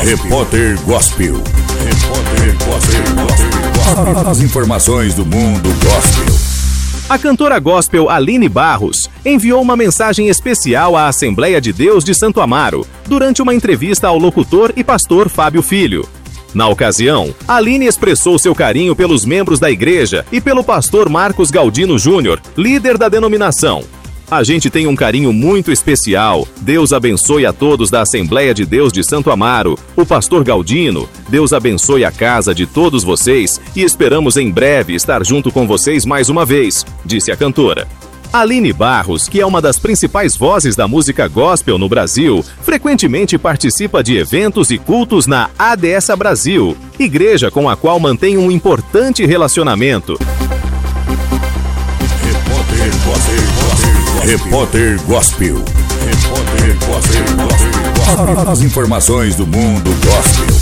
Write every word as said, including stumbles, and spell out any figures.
Repórter Gospel. Repórter Gospel. As informações do mundo gospel. A cantora gospel Aline Barros enviou uma mensagem especial à Assembleia de Deus de Santo Amaro durante uma entrevista ao locutor e pastor Fábio Filho. Na ocasião, Aline expressou seu carinho pelos membros da igreja e pelo pastor Marcos Galdino Júnior, líder da denominação. A gente tem um carinho muito especial. Deus abençoe a todos da Assembleia de Deus de Santo Amaro. O pastor Galdino, Deus abençoe a casa de todos vocês e esperamos em breve estar junto com vocês mais uma vez, disse a cantora. Aline Barros, que é uma das principais vozes da música gospel no Brasil, frequentemente participa de eventos e cultos na A D S Brasil, igreja com a qual mantém um importante relacionamento. Repórter Gospel. Repórter Gospel. Repórter Gospel. As informações do mundo gospel.